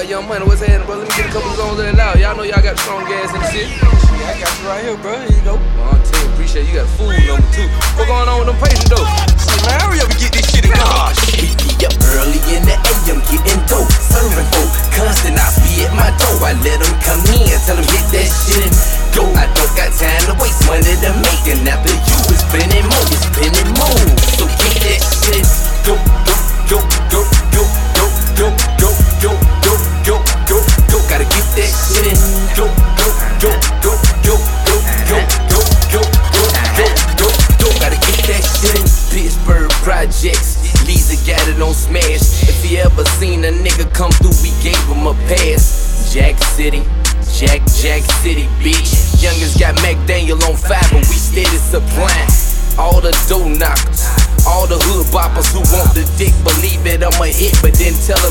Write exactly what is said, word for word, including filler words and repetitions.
Young Money, what's happening, bro? Let me get a couple songs that loud. Y'all know y'all got strong gas in the city. Shit, I got you right here, bro. Here you go. Well, I'm telling you, appreciate you got a food number two. What going on with them patients, though? Shit, man, hurry up and get this shit in. Nah, shit, be up early in the A M, getting dope, serving folk. Constant, I be at my door. I let them come in, tell them hit that shit and go. I don't got time to waste money to make, and after you is spending more, you spending more. So get that shit and go, go, go, go, go, go, go, go, go, go, go, go, go. Gotta get that shit and go, go, go, go, go, go, go, go, go, go, go, go, go. Gotta get that shit in. Pittsburgh Projects, Lisa got it on smash. If you ever seen a nigga come through, we gave him a pass. Jack City, Jack, Jack City, bitch. Youngest got McDaniel on fire, but we steady supplying all the dough knockers, all the hood boppers who want the dick. Believe it, I'm a hit, but then tell 'em